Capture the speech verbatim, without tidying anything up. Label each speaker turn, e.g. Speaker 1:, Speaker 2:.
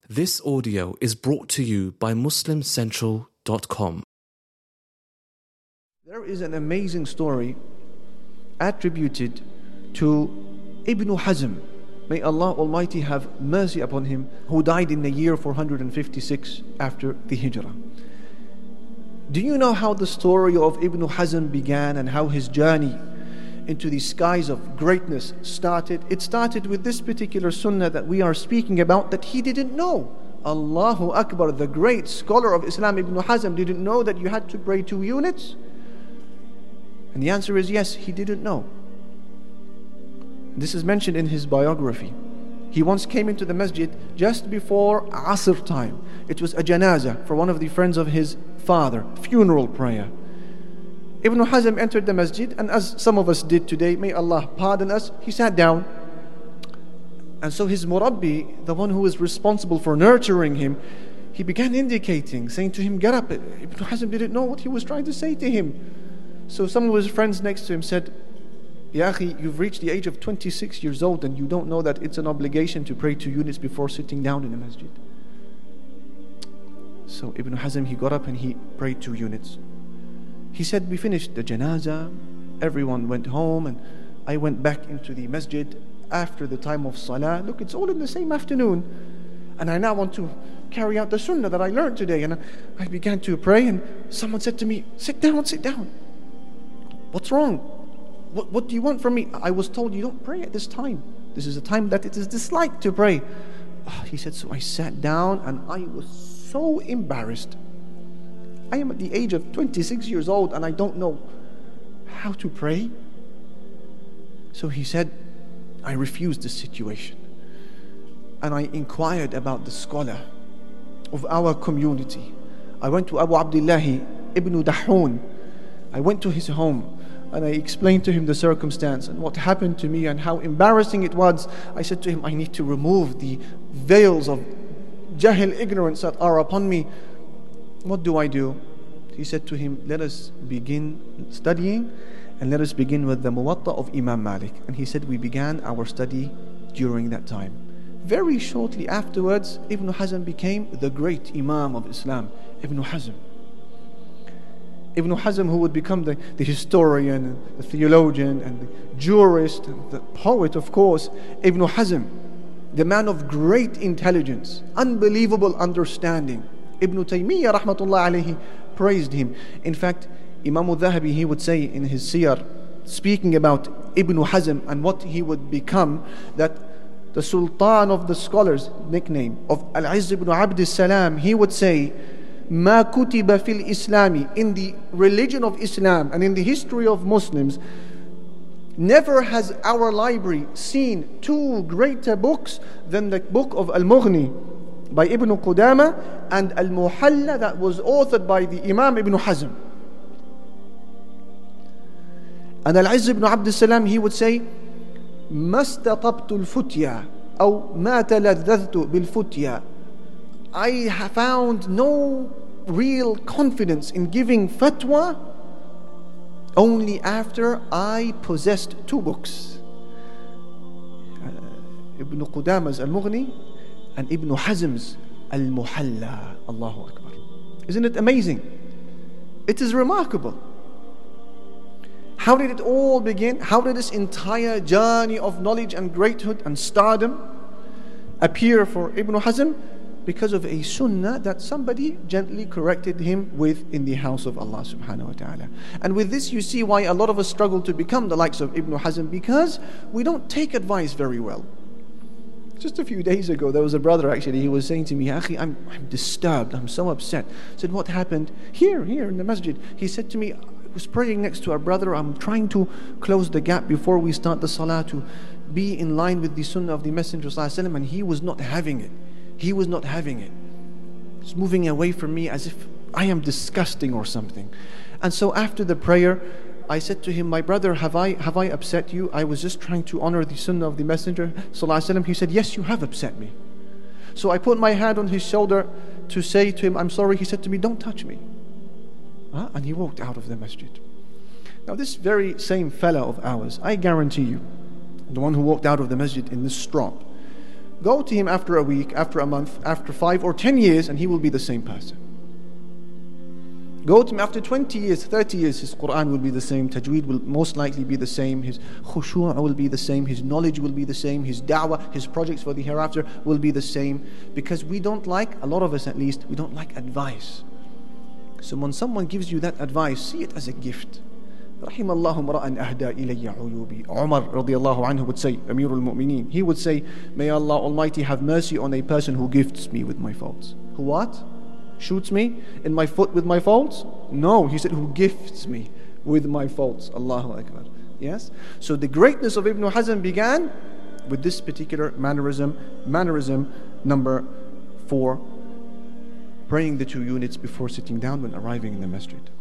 Speaker 1: This audio is brought to you by Muslim Central dot com.
Speaker 2: There is an amazing story attributed to Ibn Hazm. May Allah Almighty have mercy upon him, who died in the year four hundred fifty-six after the Hijrah. Do you know how the story of Ibn Hazm began and how his journey into the skies of greatness started? It started with this particular sunnah that we are speaking about that he didn't know. Allahu Akbar, the great scholar of Islam, Ibn Hazm, didn't know that you had to pray two units? And the answer is yes, he didn't know. This is mentioned in his biography. He once came into the masjid just before Asr time. It was a janazah for one of the friends of his father, funeral prayer. Ibn Hazm entered the masjid, and as some of us did today, may Allah pardon us, he sat down. And so his murabbi, the one who was responsible for nurturing him, he began indicating, saying to him, get up. Ibn Hazm didn't know what he was trying to say to him. So some of his friends next to him said, Ya akhi, you've reached the age of twenty-six years old and you don't know that it's an obligation to pray two units before sitting down in the masjid. So Ibn Hazm, he got up and he prayed two units. He said, we finished the janazah, everyone went home, and I went back into the masjid after the time of salah. Look, it's all in the same afternoon, and I now want to carry out the sunnah that I learned today. And I began to pray, and someone said to me, sit down, sit down. What's wrong? What, what do you want from me? I was told you don't pray at this time. This is a time that it is disliked to pray. Oh, he said, so I sat down and I was so embarrassed. I am at the age of twenty-six years old and I don't know how to pray. So he said, I refused the situation. And I inquired about the scholar of our community. I went to Abu Abdullah ibn Dahun. I went to his home and I explained to him the circumstance and what happened to me and how embarrassing it was. I said to him, I need to remove the veils of jahil, ignorance that are upon me. What do I do? He said to him, let us begin studying and let us begin with the Muwatta of Imam Malik. And he said, we began our study during that time. Very shortly afterwards, Ibn Hazm became the great Imam of Islam, Ibn Hazm. Ibn Hazm, who would become the, the historian, and the theologian, and the jurist, and the poet, of course. Ibn Hazm, the man of great intelligence, unbelievable understanding. Ibn Taymiyyah rahmatullah alayhi praised him. In fact, Imam al-Dhahabi, he would say in his Siyar, speaking about Ibn Hazm and what he would become, that the Sultan of the scholars, nickname of Al-Izz ibn Abd al-Salam, he would say, ما كتب في الإسلام, in the religion of Islam and in the history of Muslims, never has our library seen two greater books than the book of Al-Mughni by Ibn Qudama and Al-Muhalla that was authored by the Imam Ibn Hazm. And Al-Izz ibn Abd al-Salam, he would say, ما استطبت الفتيا أو ما تلذذت بالفتيا. I have found no real confidence in giving fatwa only after I possessed two books, uh, Ibn Qudama's Al-Mughni and Ibn Hazm's Al-Muhalla. Allahu Akbar. Isn't it amazing? It is remarkable. How did it all begin? How did this entire journey of knowledge and greathood and stardom appear for Ibn Hazm? Because of a sunnah that somebody gently corrected him with in the house of Allah subhanahu wa ta'ala. And with this you see why a lot of us struggle to become the likes of Ibn Hazm, because we don't take advice very well. Just a few days ago, there was a brother actually, he was saying to me, Akhi, I'm, I'm disturbed, I'm so upset. I said, what happened? Here, here in the masjid. He said to me, I was praying next to our brother, I'm trying to close the gap before we start the salah to be in line with the sunnah of the Messenger sallallahu alaihi wasallam, and he was not having it. He was not having it. He's moving away from me as if I am disgusting or something. And so after the prayer, I said to him, my brother, have I have I upset you? I was just trying to honor the sunnah of the Messenger sallallahu alaihi wasallam. He said, yes, you have upset me. So I put my hand on his shoulder to say to him, I'm sorry. He said to me, don't touch me. Huh? And he walked out of the masjid. Now this very same fella of ours, I guarantee you, the one who walked out of the masjid in this strop, Go to him after a week, after a month, after five or ten years, and he will be the same person. Go to him after twenty years, thirty years, his Quran will be the same, tajweed will most likely be the same, his khushu' will be the same, his knowledge will be the same, his da'wah, his projects for the hereafter will be the same. Because we don't like, a lot of us at least, we don't like advice. So when someone gives you that advice, see it as a gift. رحم الله امرأ أهدى إلي عيوبي. Umar radiallahu anhu would say, Amir al-Mu'mineen, he would say, may Allah Almighty have mercy on a person who gifts me with my faults. Who what? Shoots me in my foot with my faults? No, he said, who gifts me with my faults. Allahu Akbar. Yes? So the greatness of Ibn Hazm began with this particular mannerism. Mannerism number four, praying the two units before sitting down when arriving in the masjid.